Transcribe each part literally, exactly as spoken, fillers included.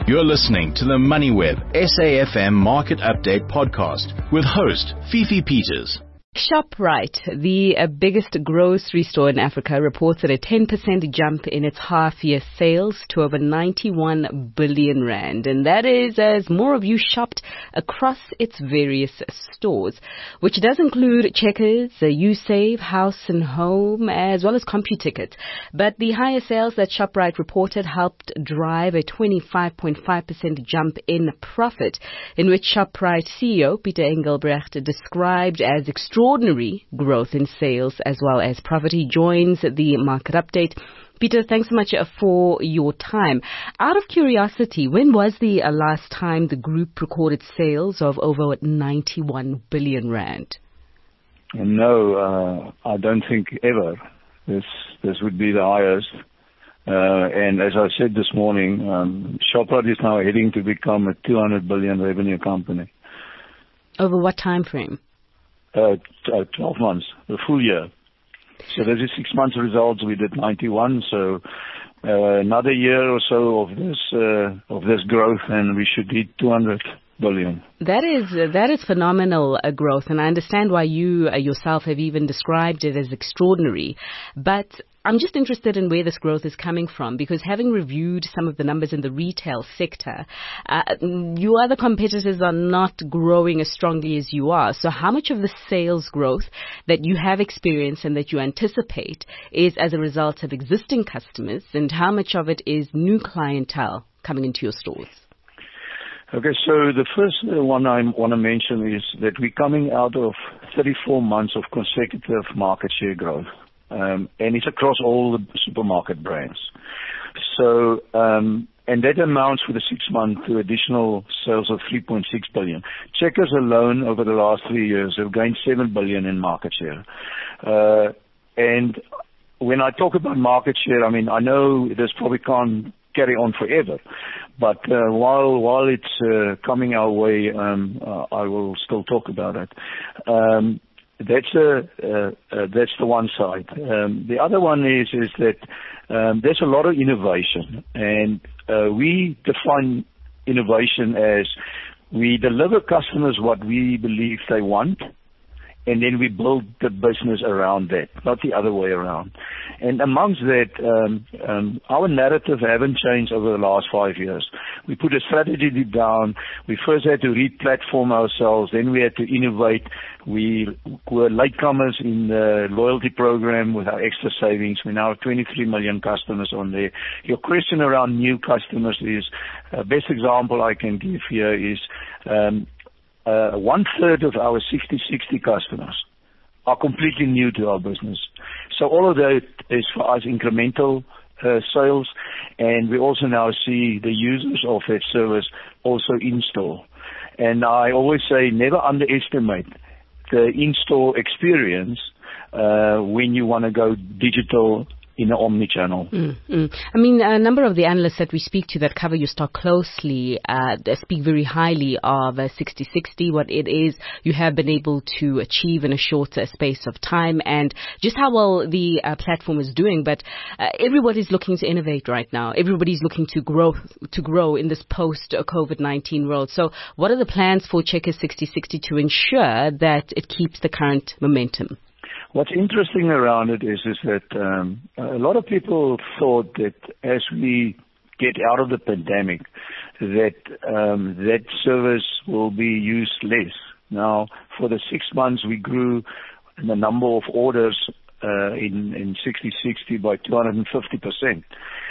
You're listening to the MoneyWeb S A F M Market Update podcast with host Fifi Peters. Shoprite, the uh, biggest grocery store in Africa, reported a ten percent jump in its half-year sales to over ninety-one billion rand. And that is as more of you shopped across its various stores, which does include Checkers, uh, Usave, House and Home, as well as CompuTicket. But the higher sales that Shoprite reported helped drive a twenty-five point five percent jump in profit, in which Shoprite C E O Pieter Engelbrecht described as extraordinary Extraordinary growth in sales as well as profit. He joins the market update. Peter, thanks so much for your time. Out of curiosity, when was the uh, last time the group recorded sales of over ninety-one billion rand? No, uh, I don't think ever. This this would be the highest. Uh, and as I said this morning, um, Shoprite is now heading to become a two hundred billion revenue company. Over what time frame? Uh, t- uh, twelve months, the full year. So there's a six months results. We did ninety-one. So uh, another year or so of this uh, of this growth, and we should hit two hundred billion. That is uh, that is phenomenal uh, growth, and I understand why you uh, yourself have even described it as extraordinary. But I'm just interested in where this growth is coming from, because having reviewed some of the numbers in the retail sector, uh, your other competitors are not growing as strongly as you are. So how much of the sales growth that you have experienced and that you anticipate is as a result of existing customers, and how much of it is new clientele coming into your stores? Okay, so the first one I want to mention is that we're coming out of thirty-four months of consecutive market share growth. Um, and it's across all the supermarket brands. So, um, and that amounts for the six months to additional sales of three point six billion. Checkers alone over the last three years have gained seven billion in market share. Uh, and when I talk about market share, I mean, I know this probably can't carry on forever, but uh, while while it's uh, coming our way, um, uh, I will still talk about it. Um, That's a, uh, uh, that's the one side. Um, the other one is is that um, there's a lot of innovation, and uh, we define innovation as we deliver customers what we believe they want, and then we build the business around that, not the other way around. And amongst that, um, um, our narrative haven't changed over the last five years. We put a strategy down. We first had to re-platform ourselves. Then we had to innovate. We were latecomers in the loyalty program with our extra savings. We now have twenty-three million customers on there. Your question around new customers is, uh, best example I can give here is, um, Uh, one third of our sixty sixty customers are completely new to our business. So all of that is for us incremental uh, sales, and we also now see the users of that service also in-store. And I always say never underestimate the in-store experience uh, when you want to go digital in the omni-channel. Mm, mm. I mean, a number of the analysts that we speak to that cover your stock closely uh, speak very highly of uh, sixty sixty, what it is you have been able to achieve in a shorter space of time, and just how well the uh, platform is doing. But uh, everybody's looking to innovate right now. Everybody's looking to grow to grow in this post-COVID nineteen world. So what are the plans for Checkers sixty sixty to ensure that it keeps the current momentum? What's interesting around it is, is that um, a lot of people thought that as we get out of the pandemic, that um, that service will be used less. Now, for the six months, we grew the number of orders uh, in, in sixty sixty by two hundred fifty percent.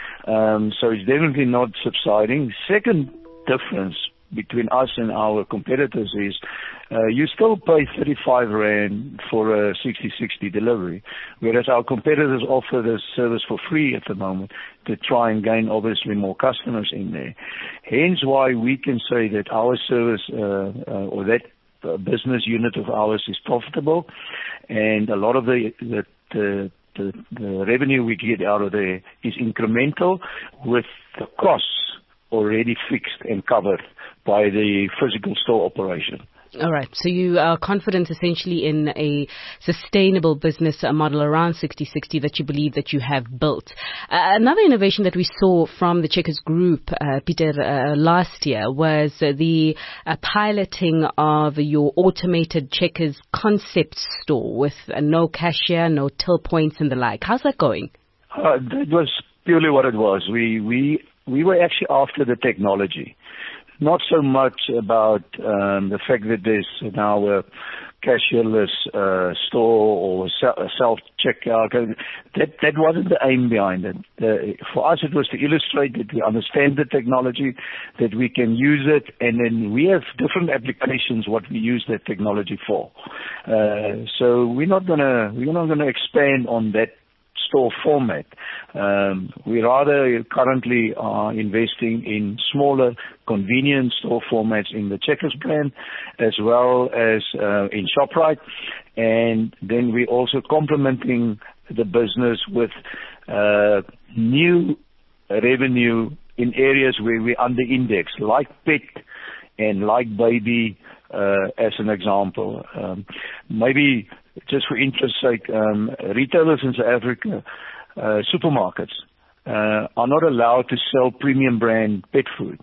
Um, so it's definitely not subsiding. Second difference between us and our competitors is uh, you still pay thirty-five rand for a sixty sixty delivery, whereas our competitors offer this service for free at the moment to try and gain obviously more customers in there. Hence why we can say that our service uh, uh, or that uh, business unit of ours is profitable, and a lot of the, the, the The, the revenue we get out of there is incremental with the costs already fixed and covered by the physical store operation. All right. So you are confident essentially in a sustainable business model around sixty sixty that you believe that you have built. Uh, another innovation that we saw from the Checkers Group, uh, Peter, uh, last year was uh, the uh, piloting of your automated Checkers concept store with uh, no cashier, no till points and the like. How's that going? Uh, that was purely what it was. We, we, we were actually after the technology. Not so much about um, the fact that there's now a cashierless uh, store or self-checkout. That that wasn't the aim behind it. Uh, for us, it was to illustrate that we understand the technology, that we can use it, and then we have different applications what we use that technology for. Uh, so we're not gonna we're not gonna expand on that store format. Um, we rather currently are investing in smaller convenience store formats in the Checkers brand, as well as uh, in ShopRite, and then we're also complementing the business with uh, new revenue in areas where we under-index, like pet and like baby, uh, as an example. Um, maybe just for interest's sake, um, retailers in South Africa, uh, supermarkets, uh, are not allowed to sell premium brand pet food.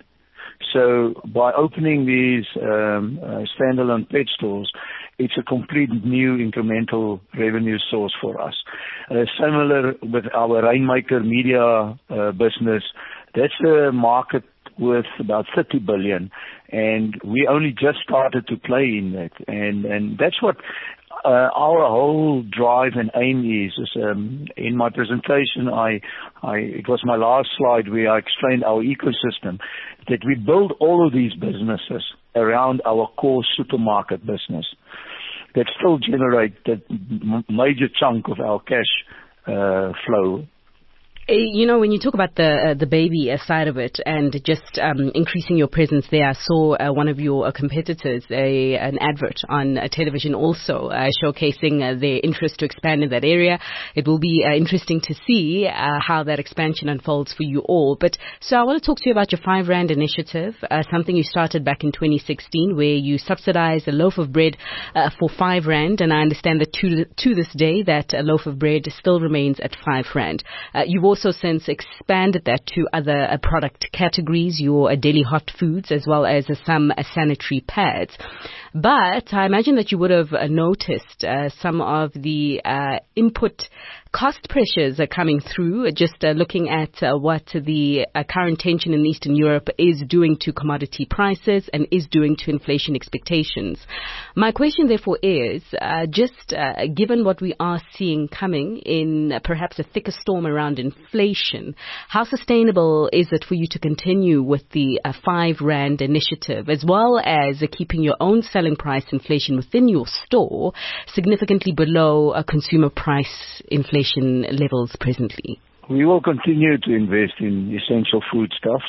So by opening these um, uh, standalone pet stores, it's a complete new incremental revenue source for us. Uh, similar with our Rainmaker Media uh, business, that's a market worth about thirty billion, and we only just started to play in that, and and that's what Uh, our whole drive and aim is, is um, in my presentation, I, I, it was my last slide where I explained our ecosystem, that we build all of these businesses around our core supermarket business that still generate the m- major chunk of our cash uh, flow. You know, when you talk about the uh, the baby side of it and just um, increasing your presence there, I saw uh, one of your uh, competitors, a, an advert on uh, television also uh, showcasing uh, their interest to expand in that area. It will be uh, interesting to see uh, how that expansion unfolds for you all. But so I want to talk to you about your Five Rand initiative, uh, something you started back in twenty sixteen, where you subsidize a loaf of bread uh, for Five Rand. And I understand that to, to this day that a loaf of bread still remains at Five Rand. Uh, you've also also since expanded that to other uh, product categories, your uh, daily hot foods, as well as uh, some uh, sanitary pads. But I imagine that you would have uh, noticed uh, some of the uh, input cost pressures are coming through, just uh, looking at uh, what the uh, current tension in Eastern Europe is doing to commodity prices and is doing to inflation expectations. My question, therefore, is uh, just uh, given what we are seeing coming in uh, perhaps a thicker storm around inflation, how sustainable is it for you to continue with the uh, Five Rand initiative, as well as uh, keeping your own selling price inflation within your store significantly below uh, consumer price inflation levels presently? We will continue to invest in essential foodstuffs.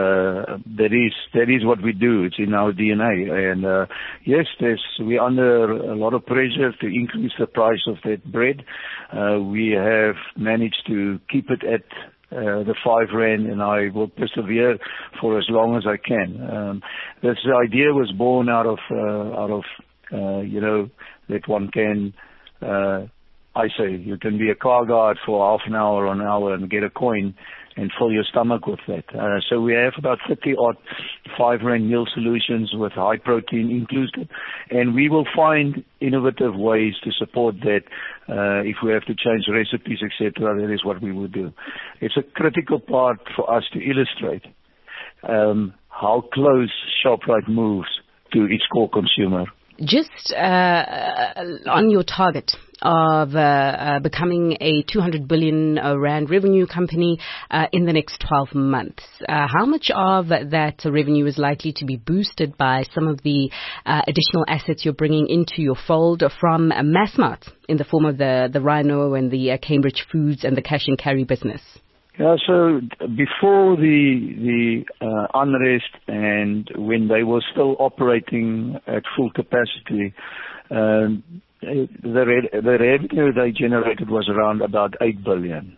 Uh, that is that is what we do. It's in our D N A. And uh, yes, there's, we're under a lot of pressure to increase the price of that bread. Uh, we have managed to keep it at Uh, the five rand, and I will persevere for as long as I can. Um, this idea was born out of, uh, out of, uh, you know, that one can, uh, I say, you can be a car guard for half an hour or an hour and get a coin and fill your stomach with that. Uh, so we have about thirty odd five rand meal solutions with high protein included, and we will find innovative ways to support that. Uh, if we have to change recipes, et cetera, that is what we will do. It's a critical part for us to illustrate um, how close ShopRite moves to its core consumer. Just uh, on your target of uh, uh, becoming a two hundred billion uh, rand revenue company uh, in the next twelve months, uh, how much of that revenue is likely to be boosted by some of the uh, additional assets you're bringing into your fold from uh, Massmart in the form of the, the Rhino and the uh, Cambridge Foods and the cash and carry business? Yeah, so before the the uh, unrest and when they were still operating at full capacity, um, the re- the revenue they generated was around about eight billion.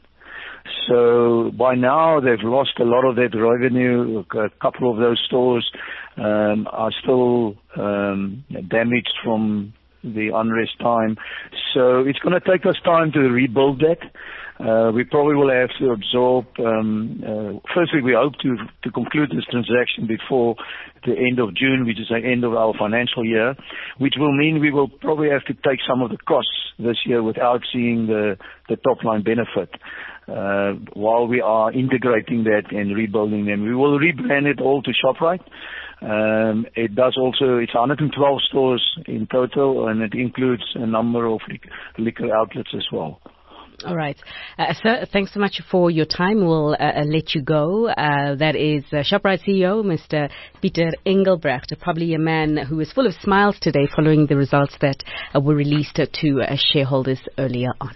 So by now they've lost a lot of that revenue. A couple of those stores um, are still um, damaged from the unrest time. So it's going to take us time to rebuild that. Uh, we probably will have to absorb, um, uh, firstly, we hope to, to conclude this transaction before the end of June, which is the end of our financial year, which will mean we will probably have to take some of the costs this year without seeing the, the top line benefit. Uh, while we are integrating that and rebuilding them, we will rebrand it all to ShopRite. Um, it does also, it's one hundred twelve stores in total, and it includes a number of liquor outlets as well. All right. Uh, sir, thanks so much for your time. We'll uh, let you go. Uh, that is uh, ShopRite C E O, Mister Pieter Engelbrecht, probably a man who is full of smiles today following the results that uh, were released uh, to uh, shareholders earlier on.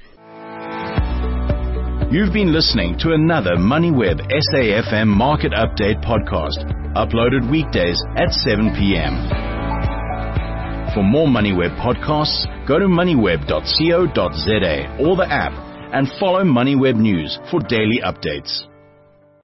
You've been listening to another MoneyWeb S A F M Market Update podcast, uploaded weekdays at seven p.m. For more MoneyWeb podcasts, go to moneyweb dot co dot za or the app, and follow MoneyWeb News for daily updates.